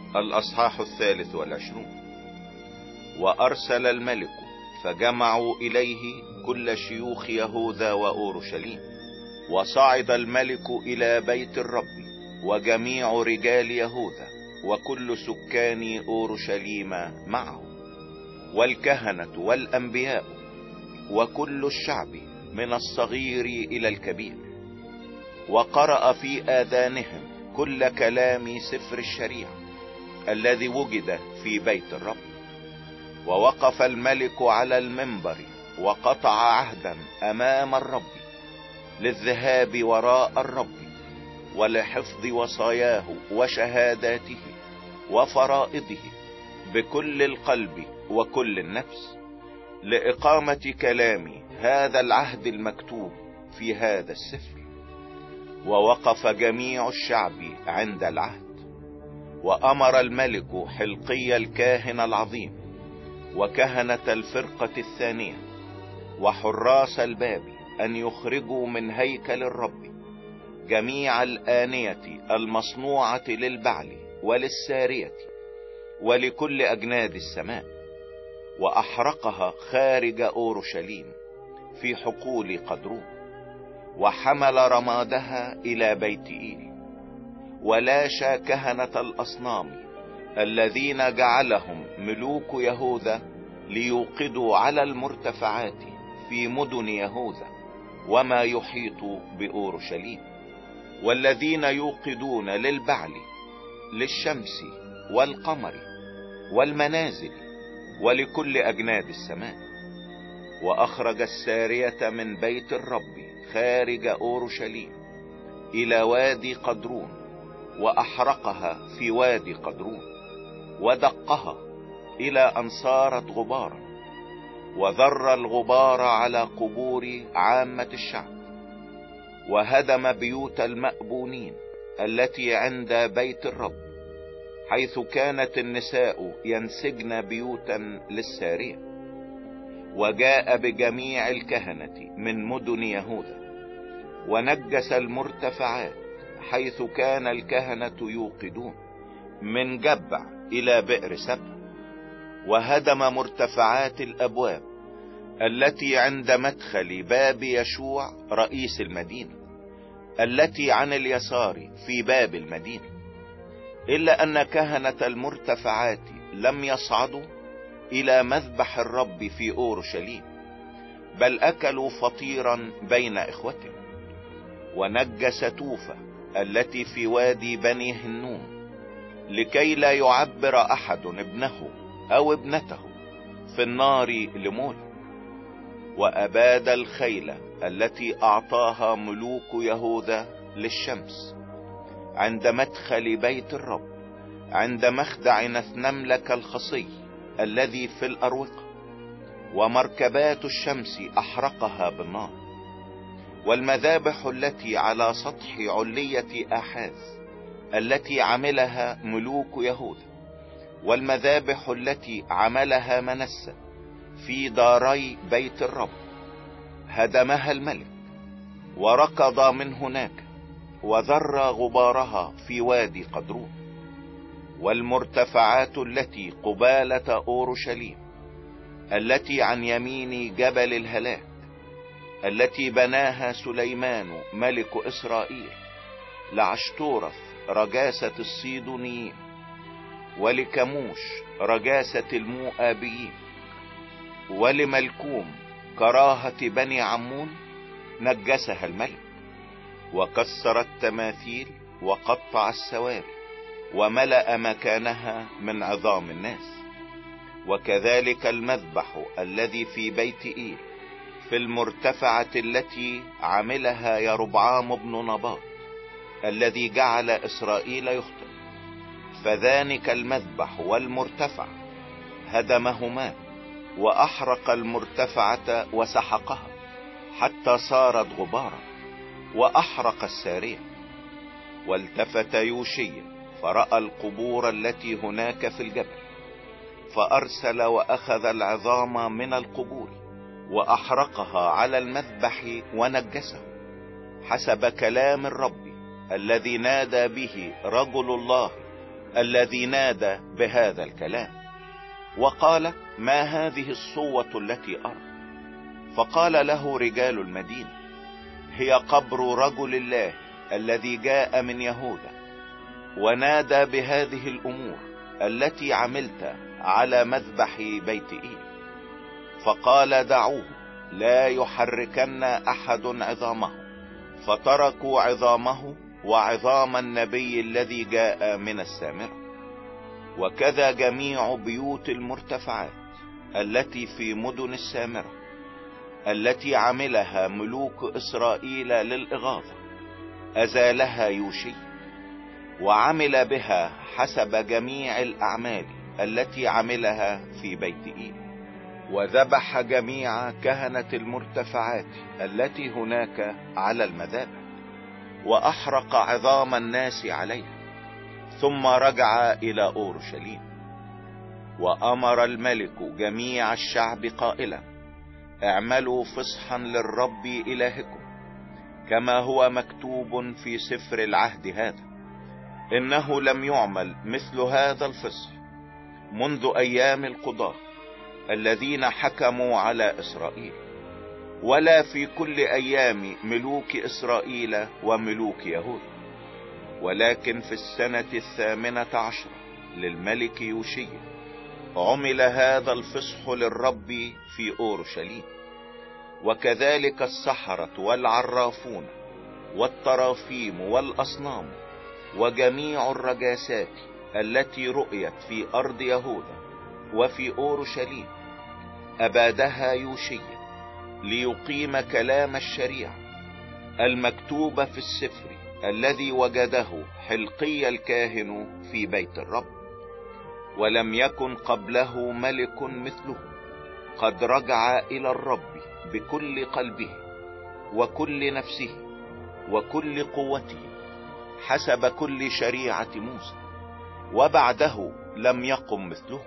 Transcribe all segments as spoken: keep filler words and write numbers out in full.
الأصحاح الثالث والعشرون. وأرسل الملك فجمعوا إليه كل شيوخ يهوذا وأورشليم، وصعد الملك إلى بيت الرب وجميع رجال يهوذا وكل سكان أورشليم معه، والكهنة والأنبياء وكل الشعب من الصغير إلى الكبير، وقرأ في آذانهم كل كلام سفر الشريعة الذي وجد في بيت الرب. ووقف الملك على المنبر وقطع عهدا أمام الرب للذهاب وراء الرب ولحفظ وصاياه وشهاداته وفرائضه بكل القلب وكل النفس، لإقامة كلام هذا العهد المكتوب في هذا السفر. ووقف جميع الشعب عند العهد. وأمر الملك حلقي الكاهن العظيم وكهنة الفرقة الثانية وحراس الباب أن يخرجوا من هيكل الرب جميع الآنية المصنوعة للبعل وللسارية ولكل أجناد السماء، وأحرقها خارج أورشليم في حقول قدرون، وحمل رمادها إلى بيت إيل. ولاشى كهنة الأصنام الذين جعلهم ملوك يهوذا ليوقدوا على المرتفعات في مدن يهوذا وما يحيط بأورشليم، والذين يوقدون للبعل للشمس والقمر والمنازل ولكل أجناد السماء. وأخرج السارية من بيت الرب خارج أورشليم إلى وادي قدرون، وأحرقها في وادي قدرون، ودقها إلى أن صارت غبارا، وذر الغبار على قبور عامة الشعب. وهدم بيوت المأبونين التي عند بيت الرب، حيث كانت النساء ينسجن بيوتا للسارية. وجاء بجميع الكهنة من مدن يهوذا ونجس المرتفعات حيث كان الكهنة يوقدون من جبع إلى بئر سبع. وهدم مرتفعات الأبواب التي عند مدخل باب يشوع رئيس المدينة التي عن اليسار في باب المدينة، إلا أن كهنة المرتفعات لم يصعدوا إلى مذبح الرب في أورشليم، بل أكلوا فطيرا بين إخوتهم. ونجس توفة التي في وادي بني هنوم، لكي لا يعبر أحد ابنه أو ابنته في النار لموت. وأباد الخيل التي أعطاها ملوك يهوذا للشمس عند مدخل بيت الرب عند مخدع نثنملك الخصي الذي في الأروقة. ومركبات الشمس أحرقها بالنار. والمذابح التي على سطح علية آحاز التي عملها ملوك يهوذا، والمذابح التي عملها منسى في داري بيت الرب، هدمها الملك وركض من هناك وذر غبارها في وادي قدرون. والمرتفعات التي قبالة أورشليم التي عن يمين جبل الهلاك، التي بناها سليمان ملك إسرائيل لعشتورث رجاسة الصيدونيين، ولكموش رجاسة المؤابيين، ولملكوم كراهة بني عمون، نجسها الملك. وكسر التماثيل وقطع السواري وملأ مكانها من عظام الناس. وكذلك المذبح الذي في بيت إيل في المرتفعة التي عملها يربعام بن نباط الذي جعل إسرائيل يخطئ، فذلك المذبح والمرتفع هدمهما، وأحرق المرتفعة وسحقها حتى صارت غبارا، وأحرق السارية. والتفت يوشيا فرأى القبور التي هناك في الجبل، فأرسل وأخذ العظام من القبور وأحرقها على المذبح ونجسه حسب كلام الرب الذي نادى به رجل الله الذي نادى بهذا الكلام وقال: ما هذه الصوة التي أرى؟ فقال له رجال المدينة: هي قبر رجل الله الذي جاء من يهوذا ونادى بهذه الأمور التي عملت على مذبح بيت إيل. فقال: دعوه لا يحركن أحد عظامه. فتركوا عظامه وعظام النبي الذي جاء من السامرة. وكذا جميع بيوت المرتفعات التي في مدن السامرة التي عملها ملوك إسرائيل للإغاظة أزالها يوشي، وعمل بها حسب جميع الأعمال التي عملها في بيت إيل. وذبح جميع كهنة المرتفعات التي هناك على المذابح، وأحرق عظام الناس عليها، ثم رجع إلى أورشليم. وأمر الملك جميع الشعب قائلا: اعملوا فصحا للرب إلهكم كما هو مكتوب في سفر العهد هذا. إنه لم يعمل مثل هذا الفصح منذ أيام القضاة الذين حكموا على إسرائيل، ولا في كل أيام ملوك إسرائيل وملوك يهوذا، ولكن في السنة الثامنة عشرة للملك يوشي عمل هذا الفصح للرب في أورشليم. وكذلك السحرة والعرافون والطرافيم والأصنام وجميع الرجاسات التي رؤيت في أرض يهوذا وفي أورشليم أبادها يوشي ليقيم كلام الشريعة المكتوب في السفر الذي وجده حلقي الكاهن في بيت الرب. ولم يكن قبله ملك مثله قد رجع إلى الرب بكل قلبه وكل نفسه وكل قوته حسب كل شريعة موسى، وبعده لم يقم مثله.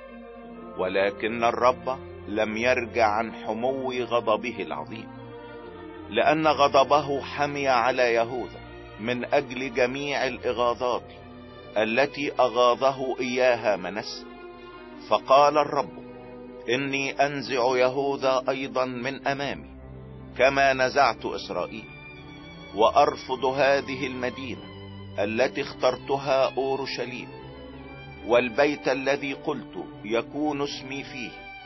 ولكن الرب لم يرجع عن حمو غضبه العظيم، لأن غضبه حمي على يهوذا من أجل جميع الإغاظات التي أغاظه إياها منسى. فقال الرب: إني أنزع يهوذا أيضا من أمامي كما نزعت إسرائيل، وأرفض هذه المدينة التي اخترتها أورشليم، والبيت الذي قلت يكون اسمي فيه.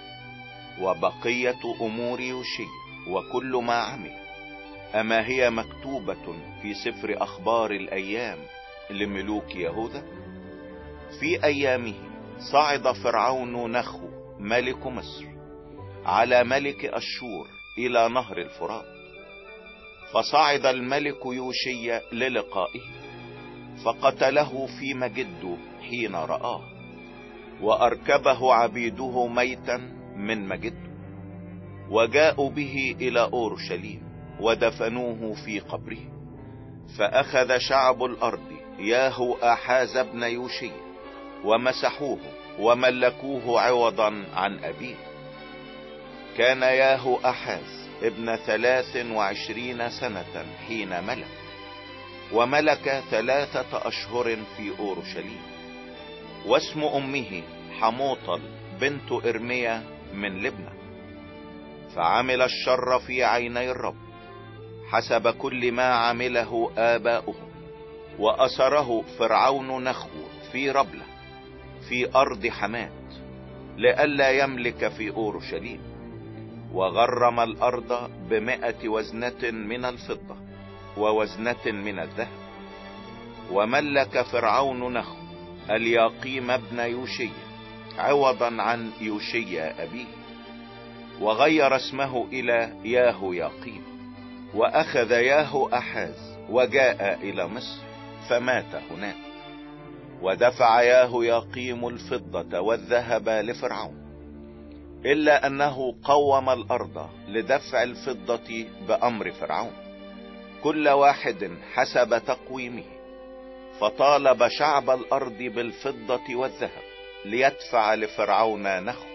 وبقية أمور يوشي وكل ما عمل، أما هي مكتوبة في سفر أخبار الأيام لملوك يهوذا؟ في أيامه صعد فرعون نخو ملك مصر على ملك أشور إلى نهر الفرات، فصعد الملك يوشي للقائه فقتله في مجده حين رآه، وأركبه عبيده ميتا من مجده، وجاءوا به إلى أورشليم ودفنوه في قبره. فأخذ شعب الأرض ياهو آحاز ابن يوشي ومسحوه وملكوه عوضا عن أبيه. كان ياهو آحاز ابن ثلاث وعشرين سنة حين ملك، وملك ثلاثة أشهر في أورشليم. واسم أمه حموطل بنت إرميا من لبنى. فعمل الشر في عيني الرب حسب كل ما عمله آباؤه، وأسره فرعون نخو في ربلة في أرض حمات لئلا يملك في أورشليم. وغرم الأرض بمائة وزنة من الفضة ووزنة من الذهب. وملك فرعون نخو الياقيم ابن يوشي عوضا عن يوشي أبيه، وغير اسمه إلى ياهو ياقيم. وأخذ ياهو أحاز وجاء إلى مصر فمات هناك. ودفع ياهو ياقيم الفضة والذهب لفرعون، إلا أنه قوم الأرض لدفع الفضة بأمر فرعون كل واحد حسب تقويمه، فطالب شعب الأرض بالفضة والذهب ليدفع لفرعون نخو.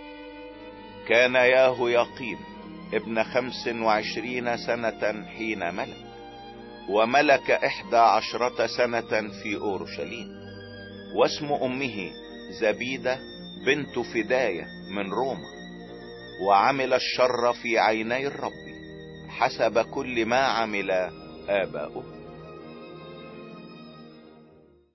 كان ياهو ياقيم ابن خمس وعشرين سنة حين ملك، وملك إحدى عشرة سنة في أورشليم. واسم امه زبيدة بنت فداية من روما، وعمل الشر في عيني الرب حسب كل ما عمل آباؤه.